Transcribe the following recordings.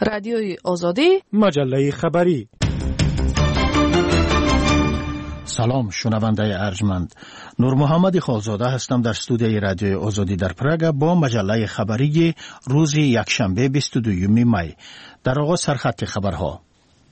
رادیوی آزادی، مجله خبری. سلام شنونده ارجمند، نور محمد خالزاده هستم در استودیوی رادیوی آزادی در پراگ با مجله خبری روز یکشنبه 22 می. در آغاز سرخط خبرها.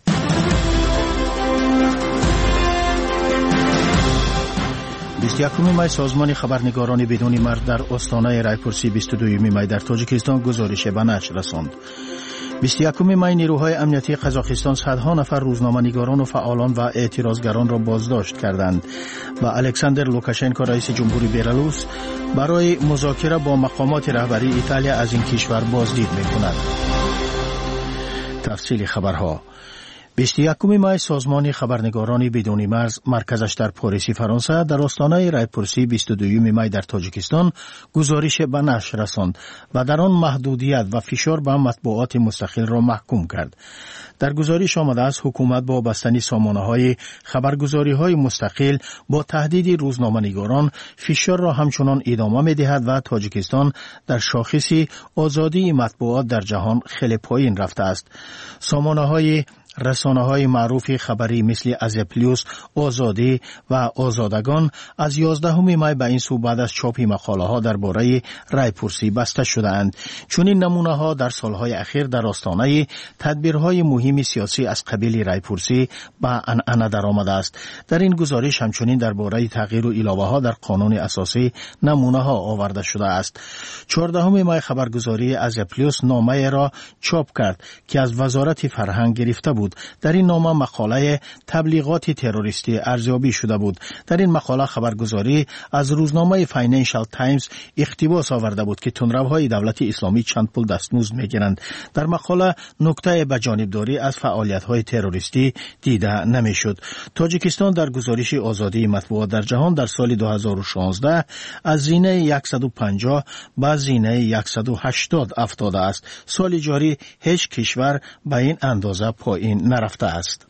21 می سازمان خبرنگاران بدون مرز در آستانه رایپورسی 22 می در تاجیکستان گزارش به نشر رساند. 21 می نیروهای امنیتی قزاقستان صدها نفر روزنامه‌نگاران و فعالان و اعتراضگران را بازداشت کردند و الکساندر لوکاشنکو رئیس جمهوری بلاروس برای مذاکره با مقامات رهبری ایتالیا از این کشور بازدید می‌کند. تفصیل خبرها. 21 می سازمان خبرنگاران بدون مرز مرکزش در پاریس فرانسه در آستانه رایپورسی 22 می در تاجیکستان گزارش به نشر رساند و در آن محدودیت و فشار به مطبوعات مستقل را محکوم کرد. در گزارش آمده است حکومت با بستن سامانه‌های خبرگزاری‌های مستقل با تهدید روزنامه‌نگاران فشار را همچنان ادامه می‌دهد و تاجیکستان در شاخص آزادی مطبوعات در جهان خیلی پایین رفته است. رسانه‌های معروف خبری مثل ازپلیوس، آزادی و آزادگان از 11 می به این سو بعد از چاپ مقاله‌ها درباره رایپورسی بسته شده‌اند. چون این نمونه‌ها در سالهای اخیر در آستانه تدبیرهای مهم سیاسی از قبیل رایپورسی به عنعنه درآمده است. در این گزارش همچنین درباره تغییر و علاوه‌ها در قانون اساسی نمونه‌ها آورده شده است. 14 می خبرگزاری ازپلیوس نامه را چاپ کرد که از وزارت فرهنگ گرفته بود. در این نامه مقاله تبلیغات تروریستی ارزیابی شده بود. در این مقاله خبرگزاری از روزنامه فاینانشال تایمز اقتباس آورده بود که تندروهای دولت اسلامی چند پول دستمزد میگیرند. در مقاله نکته به جانبداری از فعالیت‌های تروریستی دیده نمیشد. تاجیکستان در گزارش آزادی مطبوعات در جهان در سال 2016 از زینه 150 به زینه 180 افتاده است. سال جاری هیچ کشور به این اندازه پایین نرفته است.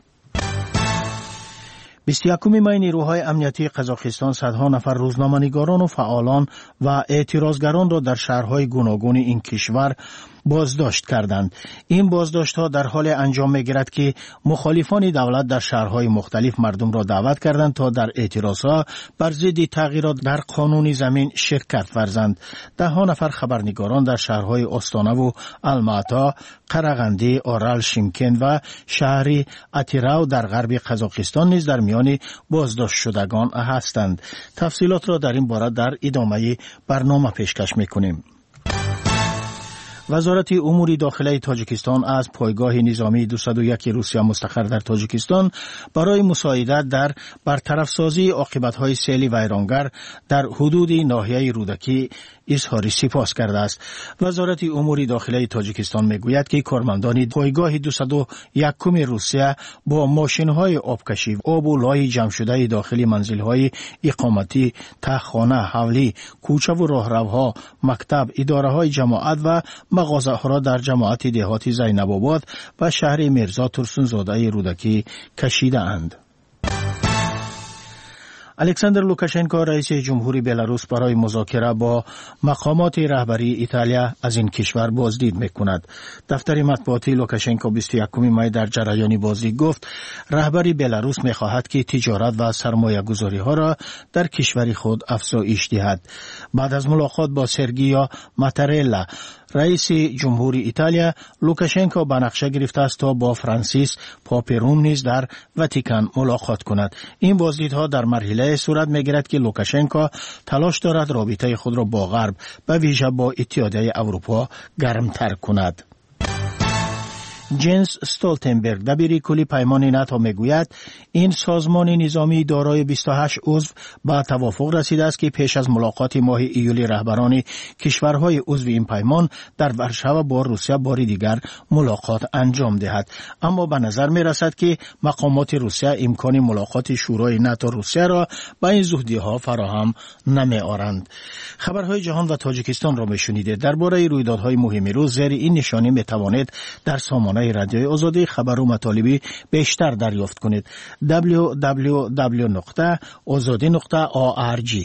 21 می نیروهای امنیتی قزاقستان صدها نفر روزنامه‌نگاران و فعالان و اعتراضگران را در شهرهای گوناگون این کشور بازداشت کردند. این بازداشت‌ها در حال انجام می‌گیرد که مخالفان دولت در شهرهای مختلف مردم را دعوت کردند تا در اعتراضها بر ضد تغییرات در قانون زمین شرکت ورزند. ده‌ها نفر خبرنگاران در شهرهای آستانه و الماتا، قرغندی، آرال، شیمکن و شهر اتیراو در غرب قزاقستان نیز در میان بازداشت شدگان هستند. تفصیلات را در این باره در ادامه برنامه پیشکش می‌کنیم. وزارت امور داخلی تاجیکستان از پایگاه نظامی 201 روسیه مستقر در تاجیکستان برای مساعدت در برطرف سازی عاقبت‌های سیل ویرانگر در حدود ناحیه رودکی اظهار سپاس کرده است. وزارت امور داخلی تاجیکستان میگوید که کارمندان پایگاه 201 روسیه با ماشین‌های آبکشی آب و لای جمع شده داخل منزل‌های اقامتی، تخانه، حولی، کوچه و راهروها، مکتب، اداره‌های جماعت و مغازه‌ها را در جماعت دهات زینب آباد و شهر میرزا ترسونزاده رودکی کشیده اند. الکساندر لوکاشنکو رئیس جمهوری بلاروس برای مذاکره با مقامات رهبری ایتالیا از این کشور بازدید میکند. دفتر مطبوعاتی لوکاشنکو 21 می در جریان بازدید گفت رهبری بلاروس میخواهد که تجارت و سرمایه گذاری ها را در کشور خود افزایش دهد. بعد از ملاقات با سرگیو ماتارلا رئیس جمهوری ایتالیا، لوکاشنکو به نقشه گرفته است تا با فرانسیس پاپ روم نیز در واتیکان ملاقات کند. این بازدیدها در مرحله صورت میگیرد که لوکاشنکو تلاش دارد رابطه خود را با غرب به ویژه با اتحادیه اروپا گرمتر کند. جنس استولتنبرگ دبیر کلی پیمان ناتو میگوید این سازمان نظامی دارای 28 عضو به توافق رسیده است که پیش از ملاقات ماه ایولی رهبران کشورهای عضو این پیمان در ورشو با روسیه بار دیگر ملاقات انجام دهد. اما به نظر می رسد که مقامات روسیه امکان ملاقات شورای ناتو روسیه را به این زودی‌ها فراهم نمی آورند. خبرهای جهان و تاجیکستان را میشنیدید. درباره رویدادهای مهم روز زیر این نشانی می توانید در سامانه رادیوی آزادی خبر و مطالبی بیشتر دریافت کنید. www.azadi.org.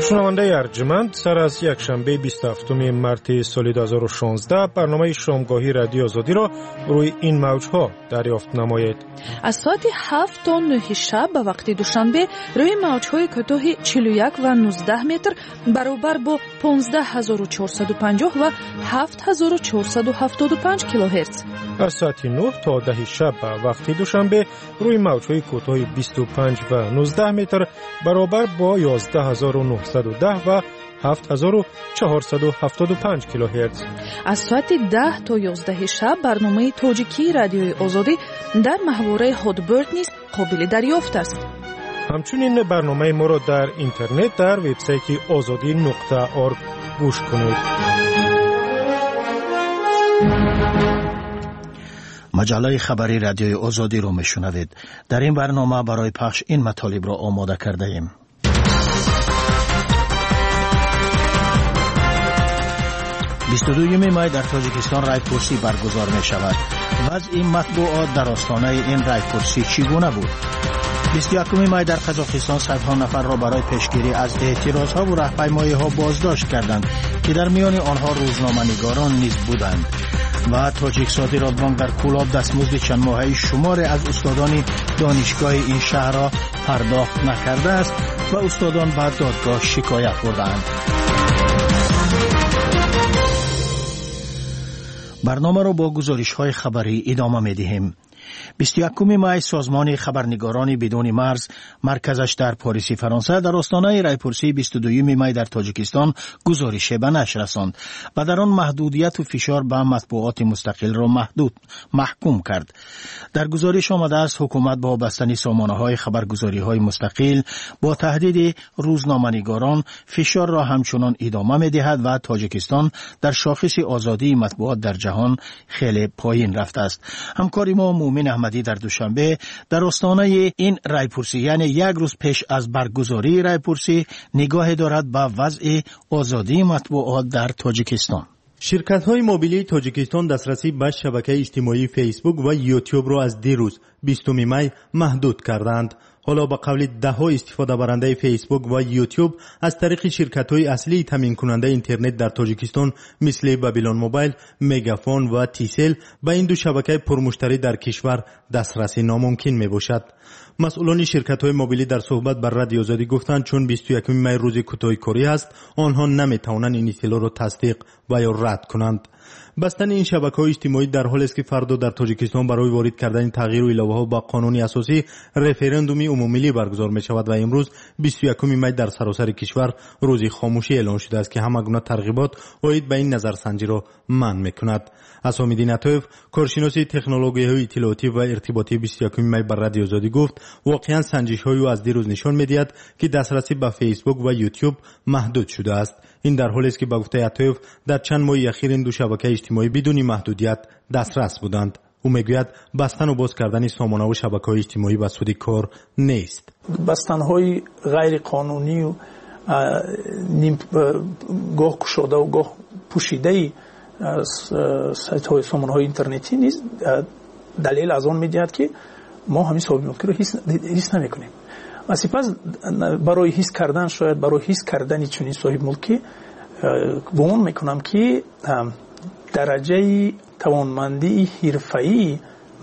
شنونده ارجمند، سر از یک شنبه 27 مارس سال 2016 برنامه شامگاهی رادیو آزادی را روی این موجها دریافت نمایید. از ساعت 7 تا 9 شب به وقت دوشنبه روی موجهای کوتاه 41 و 19 متر برابر با 15450 و 7475 کیلوهرتز. از ساعت 9 تا 10 شب به وقت دوشنبه روی موجهای کوتاه 25 و 19 متر برابر با 11910 و 7475 کیلوهرتز. از ساعت 10 تا 11 شب برنامه تاجیکی رادیوی آزادی در محوره هادبرد نیز قابل دریافت است. همچنین برنامه ما را در اینترنت در وبسایت azadi.org گوش کنید. مجله خبری رادیوی آزادی رو میشنوید. در این برنامه برای پخش این مطالب را آماده کرده ایم. 22 می در تاجیکستان رایپرسی برگزار می شود. وضع مطبوعات در آستانه این رایپرسی چگونه بود؟ 21 می در قزاقستان صدها نفر را برای پیشگیری از اعتراضها و راهپیمایی‌ها بازداشت کردند که در میان آنها روزنامه‌نگاران نیز بودند. و تاجیک صادرات بانک در کولاب دستمزد چند ماهه شمار از استادان دانشگاه این شهر را پرداخت نکرده است و استادان به دادگاه شکایت بردند. برنامه را با گزارش‌های خبری ادامه می‌دهیم. 21 می سازمان خبرنگاران بدون مرز مرکزش در پاریس فرانسه در آستانه رایپرسی 22 می در تاجیکستان گزارش به نشر رساند و در آن محدودیت و فشار به مطبوعات مستقل را محکوم کرد. در گزارش آمده است حکومت با بستن سامانه‌های خبرگزاری‌های مستقل با تهدید روزنامه‌نگاران فشار را همچنان ادامه می‌دهد و تاجیکستان در شاخص آزادی مطبوعات در جهان خیلی پایین رفته است. همکار ما مومن احمدی در دوشنبه در آستانه این رایپرسی یعنی یک روز پیش از برگزاری رایپرسی نگاه دارد به وضع آزادی مطبوعات در تاجیکستان. شرکت‌های موبیلی تاجیکستان دسترسی به شبکه اجتماعی فیسبوک و یوتیوب را از دیروز 20 می محدود کردند. حالا با قول ده‌ها استفاده برنده فیسبوک و یوتیوب از طریق شرکت‌های اصلی تامین کننده اینترنت در تاجیکستان مثل بابیلون موبایل، مگافون و تیسل به این دو شبکه پرمشتری در کشور دسترسی ناممکن میباشد. مسئولان شرکت‌های موبیلی در صحبت بر رادیو آزادی گفتند چون 21 می روز کوتاه کاری است آنها نمی‌توانند این اطلاع را تصدیق و یا رد کنند. بستن این شبکه‌های اجتماعی در حالی است که فردا در تاجیکستان برای وارد کردن تغییر و علاوه‌ها با قانون اساسی رفراندوم عمومی برگزار می‌شود و امروز 21 می در سراسر کشور روز خاموشی اعلان شده است که همگونه ترغیبات عاید به این نظرسنجی را منع می‌کند. اسام‌الدین عطایف کارشناس تکنولوژی‌های اطلاعاتی و ارتباطی 21 می بر رادیو آزادی گفت واقعاً سنجش‌های او از دیروز نشان می‌دهد که دسترسی به فیسبوک و یوتیوب محدود شده است. این در حالی است که به گفته عطایف در چند ماه اخیر این دو شبکه اجتماعی بدون محدودیت دسترس بودند. او میگوید بستن و باز کردن سامانه و شبکه‌های اجتماعی به سود کار نیست. بستن‌های غیر قانونی و گاه گشوده و گاه پوشیده سایت‌های سامانه‌های اینترنتی نیست دلیل از آن می‌دهد که ما همین صاحب ملکی رو حس نمی‌کنیم. و سپس برای حس کردن شاید برای حس کردن چنین صاحب ملکی گمان میکنم که درجه توانمندی حرفه‌ای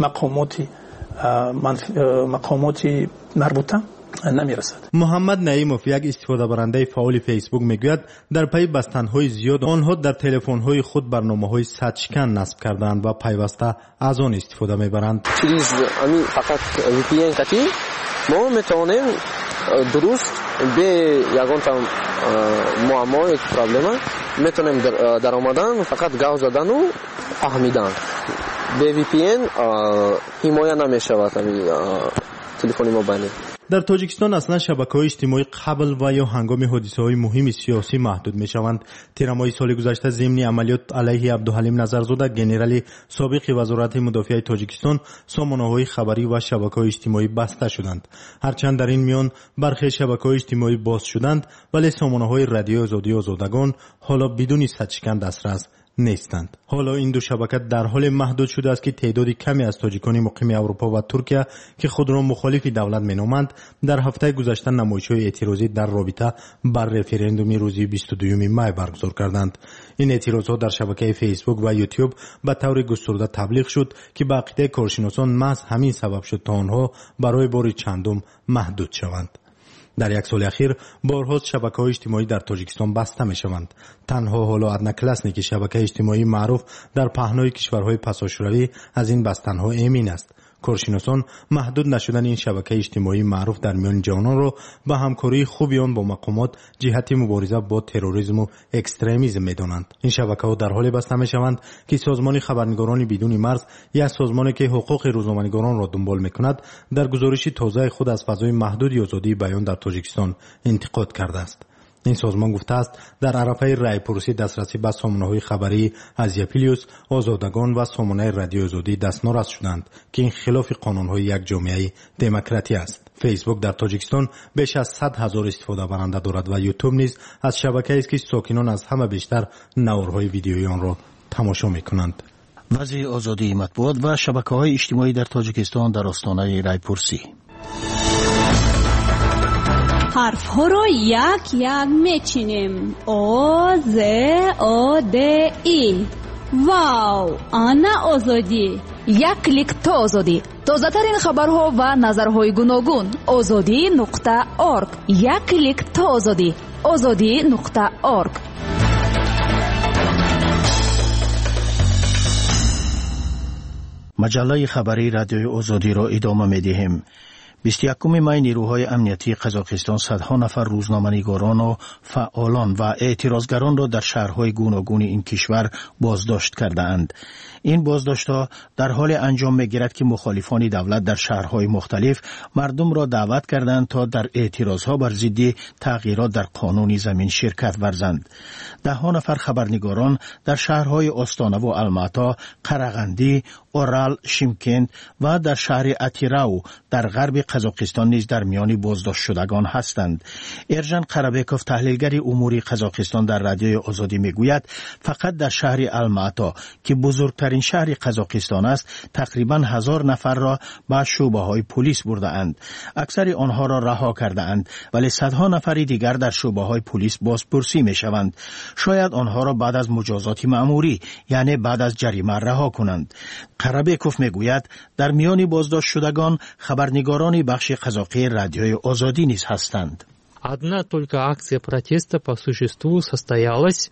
مقامات مربوطه نمیرسد. محمد نعیموف یک استفاده برنده فعال فیسبوک میگوید در پی بستن‌های زیاد آنها در تلفن‌های خود برنامه‌های سدشکن نصب کردند و پیوسته از آن استفاده میبرند. چیز همین فقط VPN کتی ما میتونیم درست به یگان تا معما یک پرابلم میتونیم در آمدن فقط گاو زدن و فهمیدن. به VPN حمایت نمیشود همین تلفن موبایلی. در تاجیکستان اصلا شبکه‌های اجتماعی قبل و یا هنگام حادثه‌های مهم سیاسی محدود می‌شوند. تیرمای سال گذشته ضمن عملیات علیه عبدالحلیم نظرزاده گنرال سابق وزارت مدافع تاجیکستان سامانه‌های خبری و شبکه‌های اجتماعی بسته شدند. هرچند در این میان برخی شبکه‌های اجتماعی باز شدند ولی سامانه‌های رادیو آزادی آزادگان حالا بدون سدشکن دسترس نیستند. حالا این دو شبکه در حال محدود شده است که تعدادی کمی از تاجیکان مقیم اروپا و ترکیه که خود را مخالف دولت مینامند در هفته گذشته نمایش‌های اعتراضی در رابطه بر رفراندوم روز 22 می برگزار کردند. این اعتراضات در شبکه فیسبوک و یوتیوب به طور گسترده تبلیغ شد که به عقیده کارشناسان محض همین سبب شد تا آنها برای بار چندم محدود شوند. در یک سال اخیر بارها شبکه‌های اجتماعی در تاجیکستان بسته می‌شوند. تنها حالا ادنا کلاسنیک شبکه اجتماعی معروف در پهنای کشورهای پساشوروی از این بستن‌ها امین است. کارشناسان محدود نشدن این شبکه اجتماعی معروف در میان جوانان را به همکاری خوبی آن با مقامات جهت مبارزه با تروریسم و اکستریمیسم می‌دانند. این شبکه‌ها در حال بسته می‌شوند که سازمان خبرنگاران بدون مرز، یک سازمانی که حقوق روزنامه‌نگاران را دنبال می‌کند، در گزارش تازه خود از فضای محدود آزادی بیان در تاجیکستان انتقاد کرده است. این سازمان گفته است در عرفه رایپرسی دسترسی به سامانه‌های خبری از یپیلیوس، آزادگان و سامانه رادیو آزادی دستنارس شدند که این خلاف قانون‌های یک جامعه دموکراتی است. فیسبوک در تاجیکستان بیش از 100,000 استفاده کننده دارد و یوتیوب نیز از شبکه‌ای است که ساکنان از همه بیشتر نوارهای ویدیویی آن را تماشا می‌کنند. وضع آزادی مطبوعات و شبکه‌های اجتماعی در تاجیکستان در آستانه رایپرسی. حرف ها رو یک یک میچینیم. او ز او د ای. واو، آنا آزادی. یک کلیک تا آزادی. تازه ترین خبرها و نظرهای گوناگون. azadi.org. یک کلیک تا آزادی. azadi.org. مجله خبری رادیوی آزادی را ادامه می‌دهیم. 21 می نیروهای امنیتی قزاقستان صدها نفر روزنامه‌نگاران و فعالان و اعتراضگران را در شهرهای گوناگون این کشور بازداشت کرده‌اند. این بازداشت‌ها در حال انجام می‌گیرد که مخالفان دولت در شهرهای مختلف مردم را دعوت کردند تا در اعتراضها بر ضد تغییرات در قانون زمین شرکت ورزند. ده‌ها نفر خبرنگاران در شهرهای آستانه و الماتا، قرغندی، اورال، شیمکند و در شهر اتیراو در غرب قزاقستان نیز در میان بازداشت شدگان هستند. ارژن قربیکوف تحلیلگر امور قزاقستان در رادیوی آزادی میگوید فقط در شهر الماتا که بزرگترین شهر قزاقستان است تقریباً 1000 نفر را به شعبه‌های پلیس برده‌اند. اکثر آنها را رها کرده‌اند ولی صدها نفر دیگر در شعبه‌های پلیس بازپرسی می‌شوند. شاید آنها را بعد از مجازات مأموری یعنی بعد از جریمه رها کنند. قربیکوف میگوید در میان بازداشت شدگان خبرنگاران بخش قزاقی رادیوی آزادی نیز هستند. Одна только акция протеста по существу состоялась.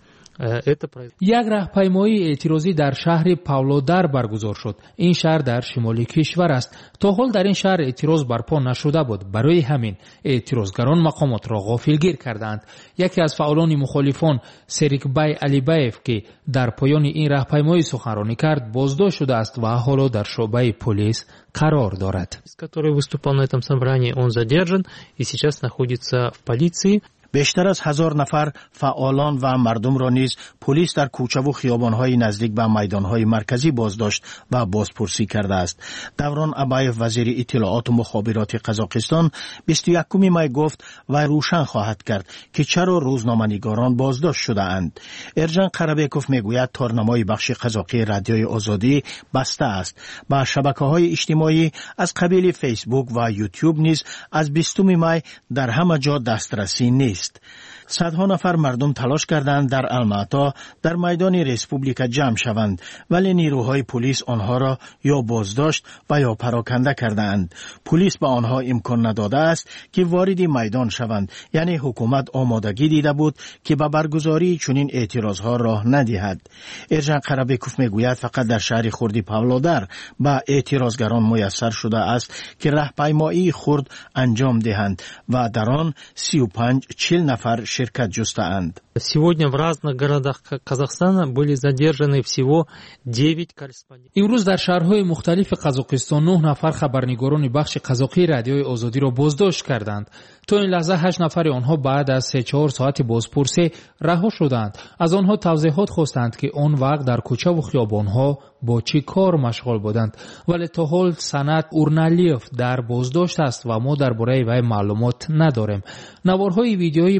یک راهپیمایی اعتراضی در شهر پاولودار برگزار شد. این شهر در شمال کشور است. تا حال در این شهر اعتراض برپا نشده بود. برای همین اعتراضگران مقامات را غافلگیر کردند. یکی از فعالان مخالفان سریکبای علیبایف که در پایان این راهپیمایی سخنرانی کرد بازداشت شده است و حالا در شعبه پلیس قرار دارد. который выступал на этом собрании, он задержан и сейчас находится в полиции. بیشتر از 1000 نفر فعالان و مردم را نیز پلیس در کوچه و خیابان‌های نزدیک به میدان‌های مرکزی بازداشت و بازپرسی کرده است. دوران ابایف وزیر اطلاعات و مخابرات قزاقستان 21 می گفت و روشن خواهد کرد که چرا روزنامه‌نگاران بازداشت شده‌اند. ارژن قربیکوف میگوید تارنمای بخش قزاقی رادیوی آزادی بسته است. با شبکه‌های اجتماعی از قبیل فیسبوک و یوتیوب نیز از 20 می در همه جا دسترسی نیست. صدها نفر مردم تلاش کردند در الماتا در میدان رسپوبلیکا جمع شوند ولی نیروهای پلیس آنها را یا بازداشت و یا پراکنده کردند. پلیس به آنها امکان نداده است که وارد میدان شوند، یعنی حکومت آمادگی دیده بود که به برگزاری چنین اعتراضها راه ندهد. ارژن قربیکوف میگوید فقط در شهر خردی پاولودار به اعتراضگران میسر شده است که راهپیمایی خرد انجام دهند و در آن 35-40 نفر شرکت جسته‌اند. Сегодня в разных городах Казахстана были задержаны всего 9 корреспондентов. امروز در شهرهای مختلف قزاقستان 9 نفر خبرنگاران بخش قزاقی رادیوی آزادی را بازداشت کردند. تا این لحظه 8 نفر آنها بعد از 3-4 ساعت بازپرسی رها شدند. از آنها توضیحات خواستند که آن وقت در کوچه و خیابان‌ها با چه کار مشغول بودند. ولی تا حال سند اورنالیف در بازداشت است و ما درباره وی معلومات نداریم. نوارهای ویدیویی بعضی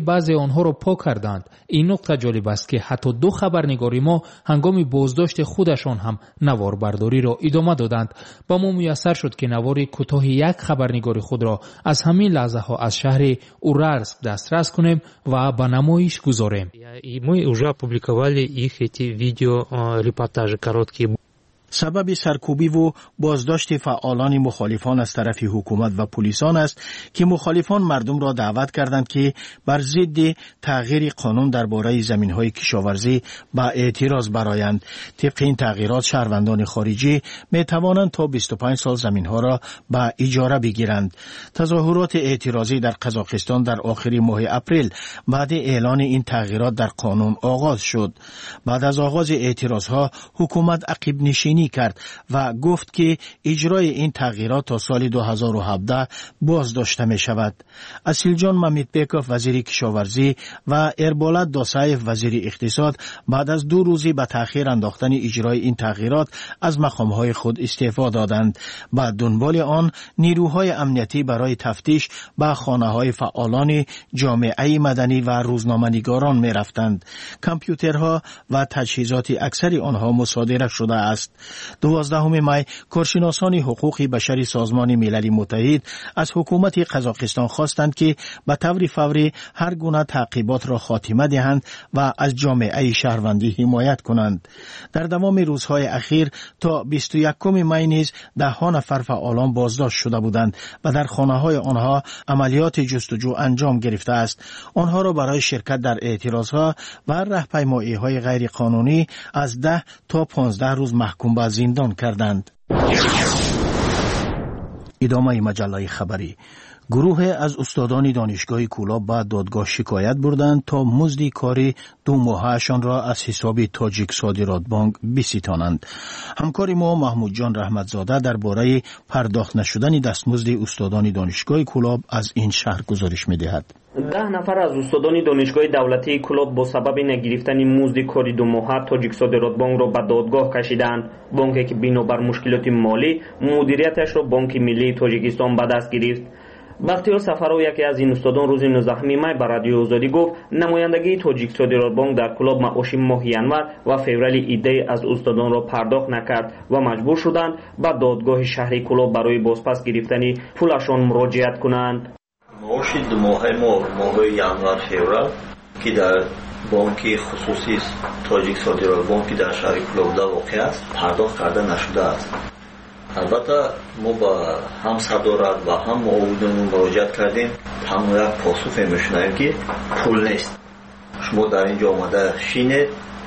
آنها را پاک کردند. این نکته جالب است که حتی 2 خبرنگاری ما هنگام بازداشت خودشان هم نوار برداری را ادامه دادند. با ما میسر شد که نوار کوتاه یک خبرنگاری خود را از همین لحظه ها از شهر Уральск دسترس کنیم و به نمایش گذاریم. Мы уже опубликовали их эти видеорепортажи короткие. سبب سرکوبی و بازداشت فعالان مخالفان از طرف حکومت و پلیسان است که مخالفان مردم را دعوت کردند که بر ضد تغییر قانون درباره زمین‌های کشاورزی با اعتراض برآیند. طبق این تغییرات شهروندان خارجی می توانند تا 25 سال زمین‌ها را به اجاره بگیرند. تظاهرات اعتراضی در قزاقستان در آخر ماه اپریل بعد اعلان این تغییرات در قانون آغاز شد. بعد از آغاز اعتراضها حکومت عقب نشینی کرد و گفت که اجرای این تغییرات تا سال 2017 بازداشته می شود. اسیلجان مامیتبکوف وزیر کشاورزی و اربالت داسایف وزیر اقتصاد بعد از 2 روزی به تأخیر انداختن اجرای این تغییرات از مقامهای خود استعفا دادند. بعد دنبال آن نیروهای امنیتی برای تفتیش به خانه‌های فعالان جامعه مدنی و روزنامه‌نگاران می رفتند. کامپیوترها و تجهیزات اکثر آنها مصادره شده است. 12 می کارشناسان حقوق بشری سازمان ملل متحد از حکومت قزاقستان خواستند که به طور فوری هر گونه تعقیبات را خاتمه دهند و از جامعه شهروندی حمایت کنند. در دوام روزهای اخیر تا 21 می نیز 10 نفر فعالان بازداشت شده بودند و در خانه‌های آنها عملیات جستجو انجام گرفته است. آنها را برای شرکت در اعتراضها و راهپیمایی‌های غیر قانونی از 10 تا 15 روز محکوم به زندان کردند. ادامه مجله خبری. گروه از استادان دانشگاه کولاب به دادگاه شکایت بردند تا مزد کاری 2 ماهه‌شان را از حساب تاجیک صادرات بانک بستانند. همکار ما محمود جان رحمتزاده درباره پرداخت نشدن دستمزد استادان دانشگاه کولاب از این شهر گزارش می‌دهد. 10 نفر از استادان دانشگاه دولتی کولاب با سبب نگرفتن مزد کاری 2 ماهه تاجیک صادرات بانک را به دادگاه کشیدند. بانکی که بنابر مشکلات مالی مدیریتش را بانک ملی تاجیکستان به دست گرفت. بختیار سفرو یکی از این استادان روز 19 می به رادیو آزادی گفت نمایندگی تاجیک صادرات بانک در کولاب معاش ماه ینور و فوریه ایده از استادان را پرداخت نکرد و مجبور شدند به دادگاه شهری کولاب برای بازپس گرفتن پولشان مراجعت کنند. معاش 2 ماه ماه ینور فوریه که در بانک خصوصی تاجیک صادرات بانک در شهر کولاب واقع است پرداخت کرده نشده است. البته ما با هم صدارت و هم معاونمون مراجعت کردیم، هم یک پاسخ میشنویم که پول نیست. شما در اینجا آمده شینید،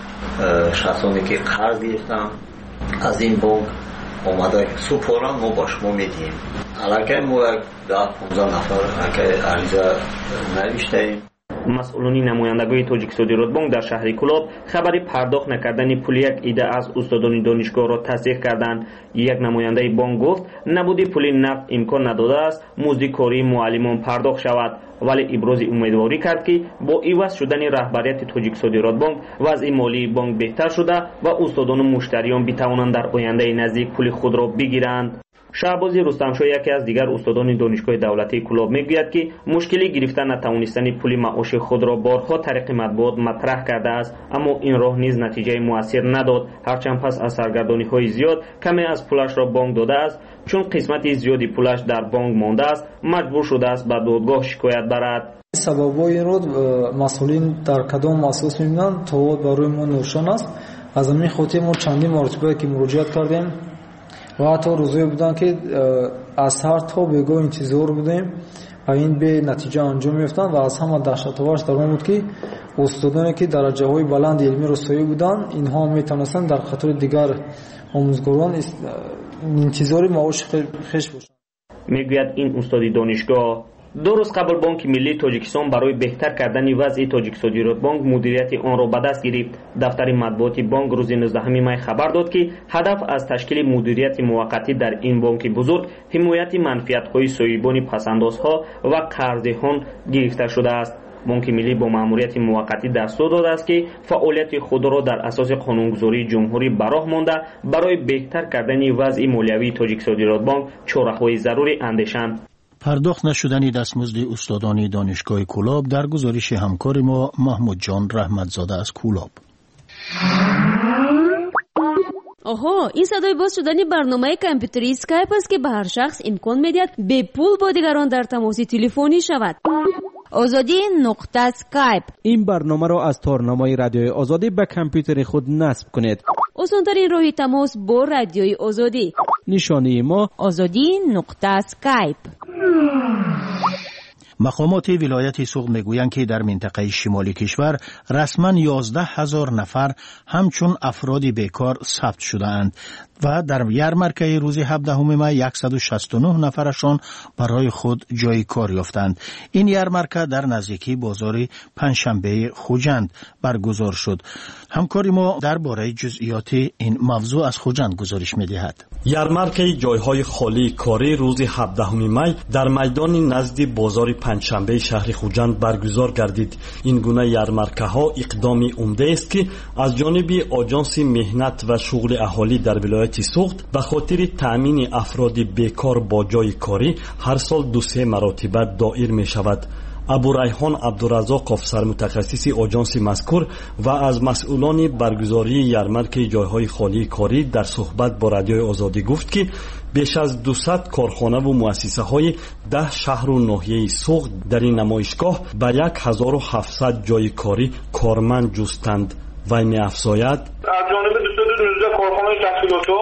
شخصانی که قرض گرفتن از این بانک آمده سپارن ما با شما میدیم. علاقه ما 10-15 نفر عریضه نوشتیم. مسئولان نمایندگی تاجیک صادرات بانک در شهر کولاب خبری پرداخت نکردن پول یک ایده از استادان دانشگاه را تصدیق کردند. یک نماینده بانک گفت نبودی پول نقد امکان نداده است مزد کاری معلمان پرداخت شود، ولی ابراز امیدواری کرد که با عوض شدن رهبریت تاجیک صادرات بانک وضع مالی بانک بهتر شده و استادان و مشتریان بتوانند در آینده نزدیک پول خود را بگیرند. شهباز رستمشاه یکی از دیگر استادان دانشگاه دولتی کولاب میگوید که مشکلی گرفتن نتوانستن پول معاش خود را بارها طریق مطبوعات مطرح کرده است، اما این راه نیز نتیجه موثر نداد. هرچند پس از سرگردانی‌های زیاد کمی از پولش را بانک داده است، چون قسمتی زیادی پولش در بانک مانده است مجبور شده است به دادگاه شکایت برد. سببای این رو مسئولین در کدام اساس می‌بینند تا برای ما نوشان است. از همین خاطر ما چندین مرتبه که مراجعت کردیم و حتی روزایی بودن که از هر تا بگاه انتظار بودیم و این به نتیجه انجام میفتن و از همه دهشت‌آورش در آن بود که استادانی که درجه های بلند علمی رسایی بودن اینها میتونستن در خاطر دیگر آموزگاران انتظار معاش خیش باشند. میگوید این استادی دانشگاه 2 روز قبل بانک ملی تاجیکستان برای بهتر کردن وضع تاجیک صادرات بانک مدیریت آن را به دست گرفت. دفتر مطبوعاتی بانک روز 19 می خبر داد که هدف از تشکیل مدیریت موقتی در این بانک بزرگ حمایت منفعت‌های صاحبان پس‌اندازها و قرضه‌دهان گرفته شده است. بانک ملی با ماموریت موقتی دستور داده است که فعالیت خود را در اساس قانونگذاری جمهوری براه مانده برای بهتر کردن وضع مالیوی تاجیک صادرات بانک چاره‌های ضروری اندیشند. پرداخت نشدن دستمزد استادان دانشگاه کولاب در گزارش همکار ما محمود جان رحمتزاده از کولاب. آها، این صدای باز شدن برنامه کامپیوتری اسکایپ است که به هر شخص امکان می‌دهد به پول با دیگران در تماس تلفنی شود. آزادی نقطه اسکایپ. این برنامه را از تارنمای رادیوی آزادی به کامپیوتر خود نصب کنید. آسان‌ترین راه تماس با رادیوی آزادی. نشانی ما آزادی نقطه اسکایپ. مقامات ولایت سوغد میگویند که در منطقه شمالی کشور رسما 11,000 نفر همچون افراد بیکار ثبت شده‌اند و در یارمارکه روز 17 می 169 نفرشان برای خود جای کار یافتند. این یارمارکه در نزدیکی بازار پنجشنبه خوجند برگزار شد. همکار ما درباره جزئیات این موضوع از خوجند گزارش می‌دهد. یارمارکه جایهای خالی کاری روز 17 می در میدان نزد بازار پنجشنبه شهر خوجند برگزار گردید. این گونه یارمارکه‌ها اقدامی عمده است که از جانب آژانس مهنت و شغل اهالی در ولایت سوغد به خاطر تأمین افراد بیکار با جای کاری هر سال 2-3 مرتبه دایر می شود. ابوریحان عبدالرزاق افسر متخصص آژانس مذکور و از مسئولان برگزاری یارمارک جایهای خالی کاری در صحبت با رادیوی آزادی گفت که بیش از 200 کارخانه و مؤسسه های 10 شهر و ناحیه سوغد در این نمایشگاه به 1700 جای کاری کارمند جستند. وی می افزاید از جانب 219 کارخانه تشکیلاتو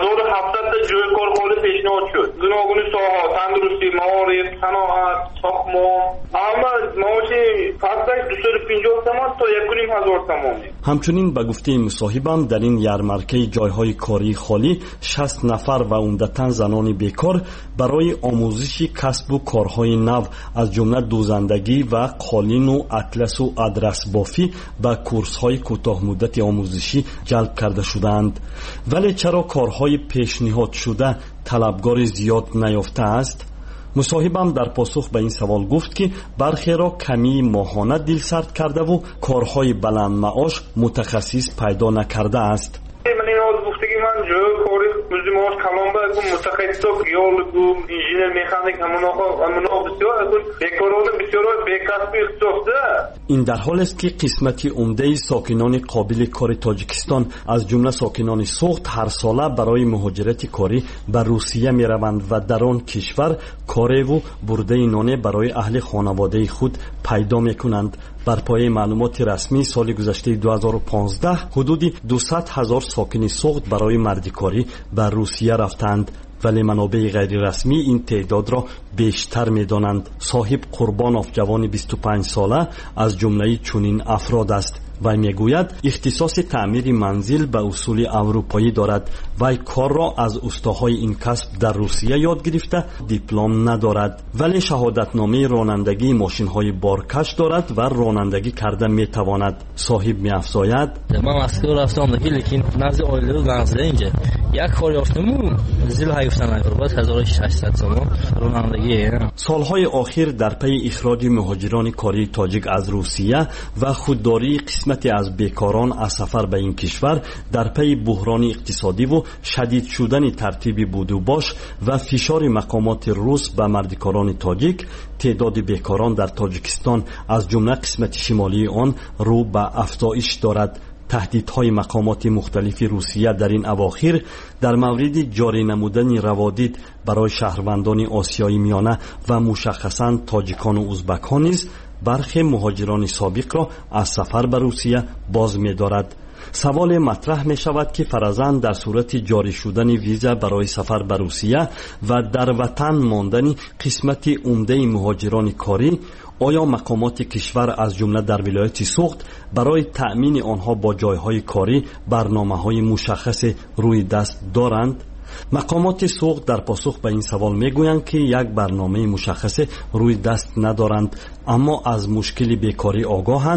1700 جای کار خالی پیشنهاد شد. گوناگون ساحات تندرستی، معارف، صنعت، ساختمان، اما معاش فقط 250 تومان تا 1,500 تومان. همچنین به گفته مصاحبم در این یارمارکه جایهای کاری خالی 60 نفر و عمدتاً زنان بیکار برای آموزش کسب و کارهای نو از جمله دوزندگی و قالین و اطلس و ادرس بافی و کورس‌های کوتاه مدت آموزشی جلب کرده شدند. ولی چرا کارهای پیشنهاد شده طلبگار زیاد نیافته است؟ مصاحبم در پاسخ به این سوال گفت که برخی را کمی ماهانه دلسرد کرده و کارهای بلند معاش متخصص پیدا نکرده است. من این حال گفته که من جای کاری مزد معاش کلام باید متخصصا گیولوگ انجینر مکانیک همونا بسیار بیکاران بسیار بیکسبی اختصاصه. این در حال است که قسمتی عمده ساکنان قابل کار تاجیکستان از جمله ساکنان سوغد هر ساله برای مهاجرت کاری به روسیه می روند و در آن کشور کاری و برده نان برای اهل خانواده خود پیدا می کنند. بر پایه معلومات رسمی سال گذشته 2015 حدود 200,000 ساکن سوغد برای مردکاری به روسیه رفتند، ولی منابع غیر رسمی این تعداد را بیشتر می دانند. صاحب قربان جوان 25 ساله از جمله چنین افراد است. وی میگوید اختصاص تعمیر منزل به اصول اروپایی دارد. وی کار را از استاهای این کسب در روسیه یاد گرفته، دیپلم ندارد، ولی شهادتنامه رانندگی ماشین‌های بارکش دارد و رانندگی کرده میتواند. صاحب میافزاید من مسکو رفتم لیکن نزد عائله و منزل اینجا یک کار یافتم زیل هایفتن قربت 1600 تومان رانندگی. سالهای آخر در پی اخراج مهاجران کاری تاجیک از روسیه و خودداری قسمتی از بیکاران از سفر به این کشور در پی بحران اقتصادی و شدید شدن ترتیب بودوباش و فشار مقامات روس به مردکاران تاجیک، تعداد بیکاران در تاجیکستان از جمله قسمت شمالی آن رو به افزایش دارد. تهدیدهای مقامات مختلف روسیه در این اواخر در مورد جاری نمودن روادید برای شهروندان آسیای میانه و مشخصاً تاجیکان و ازبکان نیز برخی مهاجران سابق را از سفر به روسیه باز می دارد. سوال مطرح می شود که فرضاً در صورت جاری شدن ویزا برای سفر به روسیه و در وطن ماندن قسمت عمده مهاجران کاری، آیا مقامات کشور از جمله در ولایت سوغد برای تأمین آنها با جایهای کاری برنامه‌های مشخص روی دست دارند؟ مقامات سوغد در پاسخ به این سوال میگویند که یک برنامه مشخص روی دست ندارند، اما از مشکل بیکاری آگاهند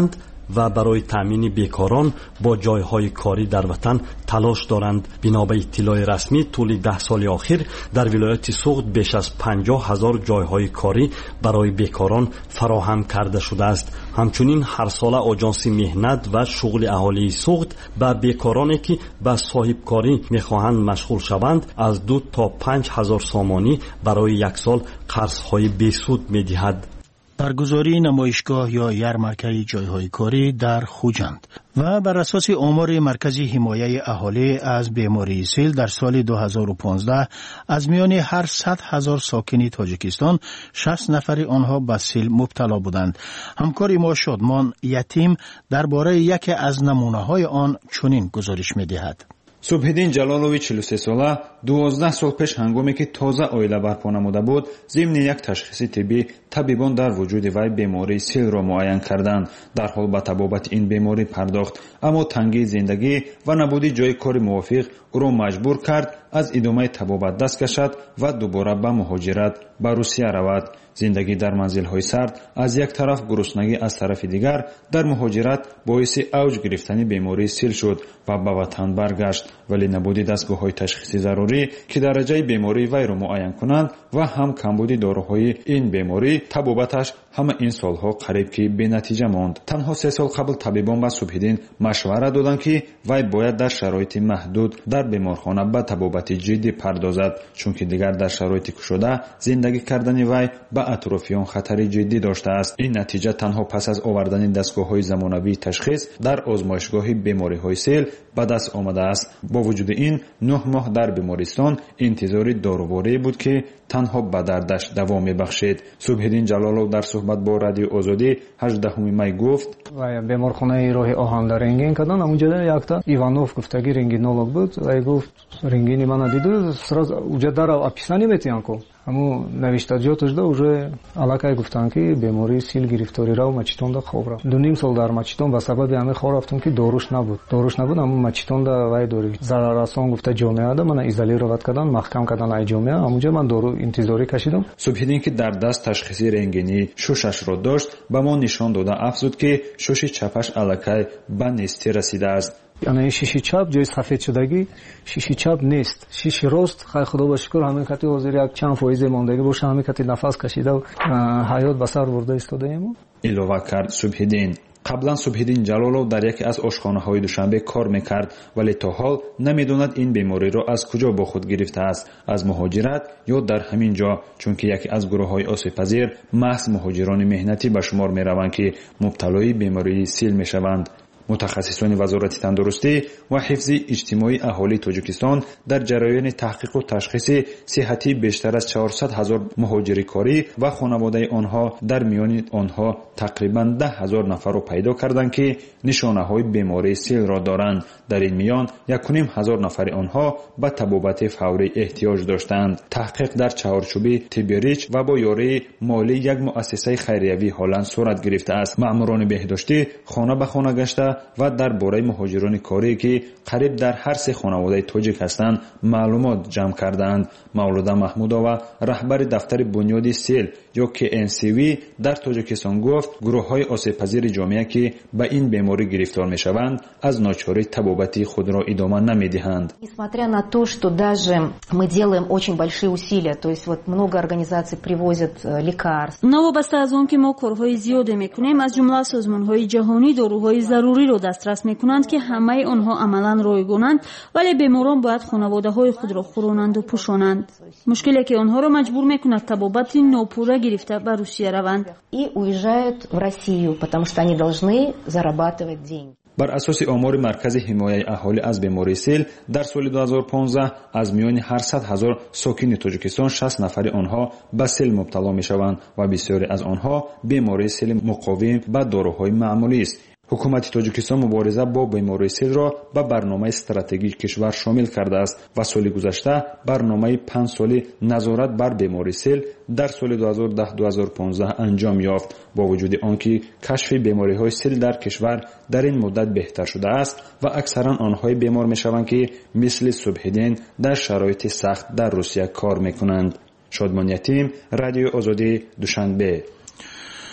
و برای تأمین بیکاران با جایهای کاری در وطن تلاش دارند. بنا به اطلاع رسمی طول 10 سال اخیر در ولایت سوخت بیش از 50,000 جایهای کاری برای بیکاران فراهم کرده شده است. همچنین هر سال آژانس مهنت و شغل اهالی سوخت به بیکارانی که به صاحب کاری میخواهند مشغول شوند از 2 تا 5,000 سامانی برای یک سال قرضهای بیسود میدهد. برگزاری نمایشگاه یا یارمرکه جایهای کاری در خوجند و بر اساس آمار مرکز حمایه اهالی از بیماری سیل در سال 2015 از میان هر 100,000 ساکن تاجیکستان 60 نفر آنها به سیل مبتلا بودند. همکار ما شادمان یتیم درباره یکی از نمونه‌های آن چنین گزارش می‌دهد. سبحیدین جلالوی 43 ساله 12 سال پیش هنگامی که تازه oila برپا نموده بود ضمن یک تشخیص طبی طبیبان در وجود وی بیماری سیل را معاین کردند. در حال به تبابت این بیماری پرداخت، اما تنگی زندگی و نبودی جای کار موافق او را مجبور کرد از ادامه تبابت دست کشد و دوباره به مهاجرت به روسیه رود. زندگی در منزل‌های سرد از یک طرف، گرسنگی از طرف دیگر در مهاجرت باعث اوج گرفتن بیماری سیل شد و به وطن برگشت، ولی نبودی دستگاه‌های تشخیصی ضروری که درجه بیماری وی را معاین کنند و هم کمبود داروهای این بیماری تبابتش همه این سالها قریب که بی نتیجه ماند. تنها 3 سال قبل طبیبان به سبحیدین مشوره دادند که وی باید در شرایط محدود در بیمارخانه به تبابت جدی پردازد، چون که دیگر در شرایط گشوده زندگی کردن وی به اطرافیان خطری جدی داشته است. این نتیجه تنها پس از آوردن دستگاه‌های زمانوی تشخیص در آزمایشگاه بیماری‌های سیل به دست آمده است. با وجود این 9 ماه در بیمارستان انتظار داروواری بود که تنها به دردش دوام می‌بخشید. سبحیدین جلالو در صحبت با رادیو آزادی 18 می گفت و بیمارخانه راه آهن در رنگین کردن. اونجا یک تا ایوانوف گفتگی رنگینولوگ بود و گفت رنگینی من دیدو сразу اونجا در описание метиан ко همو نوشتاجاتش ده уже алакай گفتن که بیماری سیل گرفتاری را و مچیتون ده خواب رفت. 2.5 سال در مچیتون به سبب همه خواب رفتم که داروش نبود اما مچیتون ده وای داری ضرر رسان گفته جامعه ده من ایزولیرovat کردن محکم کردن ای جامعه. اونجا من دارو انتظاری کشیدم. سبحیدین که در دست تشخیصی رنگینی شوشش را داشت به ما نشان داده افزود که شوش چپش алакай به نیستی رسیده است. یعنی شیشه چپ جای سفید شدگی شیشه چپ نیست، شیشه راست خیر خدا با شکر همین کتی حاضر یک چند فایز ماندگی باشه، همین کتی نفس کشیده و حیات به سر برده ایستاده ایم. ایلوه کرد سبحیدین. قبلا سبحیدین جلالو در یکی از آشخانه‌های دوشنبه کار میکرد، ولی تا حال نمیدوند این بیماری را از کجا با خود گرفته است، از مهاجرت یا در همین جا، چون که یکی از گروه‌های آسیب‌پذیر محض مهاجران مهنتی به شمار میروند که مبتلای بیماری سیل میشوند. متخصصان وزارت تندرستی و حفظ اجتماعی اهالی تاجیکستان در جریان تحقیق و تشخیص صحتی بیشتر از 400,000 مهاجر کاری و خانواده آنها در میان آنها تقریبا 10,000 نفر را پیدا کردند که نشانه‌های بیماری سیل را دارند. در این میان 1,500 نفر آنها به تبابت فوری احتیاج داشتند. تحقیق در چهارچوب تبریچ و با یاری مالی یک مؤسسه خیریوی هلند صورت گرفته است. مأموران بهداشتی خانه به خانه گشته و درباره مهاجران کاری که قریب در هر 3 خانواده تاجیک هستند معلومات جمع کردند. مولوده محمودова رهبر دفتر بنیاد سیل یا KNCV در تاجیکستان گفت گروه‌های آسیب‌پذیر جامعه که به این بیماری گرفتار می‌شوند از ناچاری تبابت خود را ادامه نمی‌دهند. Несмотря на то, что даже мы делаем очень большие усилия, то есть вот много организаций привозят лекарства. نوابسته از اون که ما کارهای زیاده میکنیم، از جمله سازمان‌های جهانی داروهای ضروری را دسترس میکنند که همه آنها عملاً رایگانند، ولی بیماران باید خانواده‌های خود را خوراند و پوشانند. مشکلی که آنها را مجبور میکند تبابت ناپوره گرفته به روسیه روند. И уезжают в Россию, потому что они должны зарабатывать деньги. بر اساس آمار مرکز حمایه اهالی از بیماری سیل در سال 2015 از میان هر 100,000 ساکن تاجیکستان 60 نفر آنها به سیل مبتلا میشوند و بسیاری از آنها بیماری سیل مقاوم به داروهای معمولی است. حکومت تاجیکستان مبارزه با بیماری سیل را به برنامه استراتژیک کشور شامل کرده است و سال گذشته برنامه 5 ساله نظارت بر بیماری سیل در سال 2010-2015 انجام یافت. با وجود آنکه کشف بیماری‌های سیل در کشور در این مدت بهتر شده است و اکثرا آنهای بیمار می‌شوند که مثل سبحیدین در شرایط سخت در روسیه کار می‌کنند. شادمان یتیم، رادیو آزادی، دوشنبه.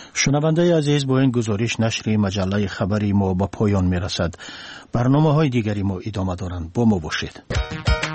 شنونده عزیز، با این گزارش نشر مجله خبری ما به پایان میرسد. برنامه‌های دیگری ما ادامه دارند. با ما باشید.